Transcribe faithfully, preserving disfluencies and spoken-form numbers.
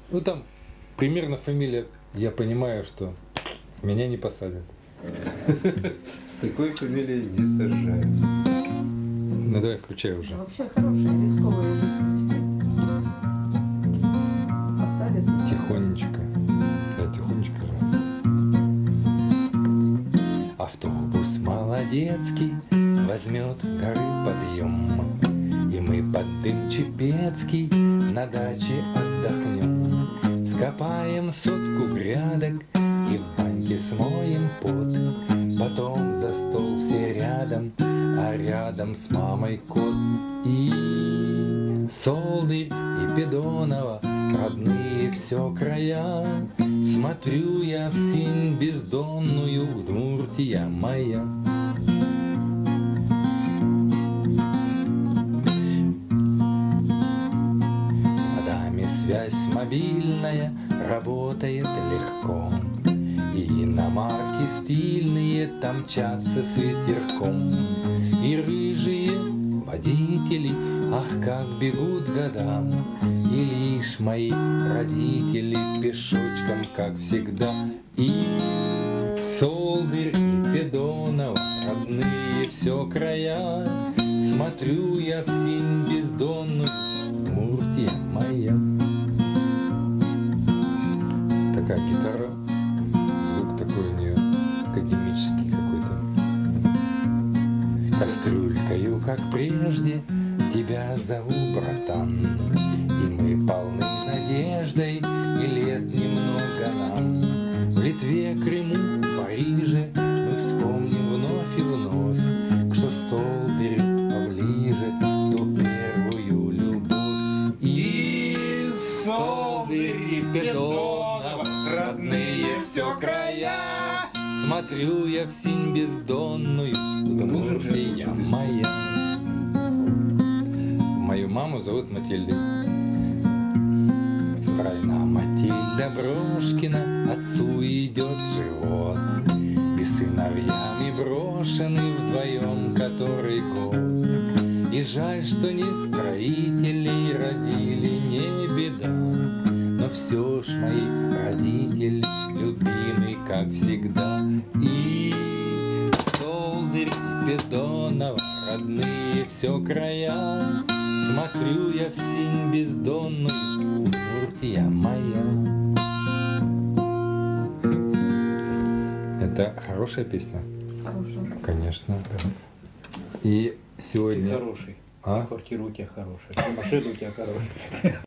Ну там примерно фамилия, я понимаю, что меня не посадят. С такой фамилией не сажают. Ну давай, включай уже. Вообще хорошие, рисковые жизни. Посадят. Тихонечко. Да, тихонечко же. Автобус молодецкий возьмет горы подъем, и мы под дым чепецкий на даче отдохнем. Вскопаем сотку грядок и в баньке смоем пот. Потом за стол все рядом, а рядом с мамой кот. И Солдырь и Педонова, родные все края. Смотрю я в синь бездонную, Удмуртия моя. Годами связь мобильная работает легко, и иномарки стильные там мчатся с ветерком. И рыжие водители, ах, как бегут года, и лишь мои родители пешочком, как всегда. И Солдырь и Педонова, родные все края. Смотрю я в синь бездонную, Удмуртия моя. Такая гитара, звук такой у нее академический какой-то. Кастрюлькою, как прежде, тебя зову, братан, и мы полны надеждой, и лет немного нам. В Литве, Крыму, Париже мы вспомним вновь и вновь, что Солдырь поближе, ту первую любовь. И Солдырь и Педонова, родные все края. Смотрю я в синь бездонную, Удмуртия моя. Мою маму зовут Матильдой. Стройна Матильда Брошкина, отцу идет живот, и сыновьями брошены вдвоем который год. И жаль, что не строителей родили, не беда, но все ж мои родители любимы, как всегда. И Солдырь, Педонова, родные все края. Смотрю я в синь бездонную, Удмуртия моя. Это хорошая песня? Хорошая. Конечно. Да. И сегодня... Ты хороший. А? Квартира у тебя хорошая. Машина у тебя хорошая.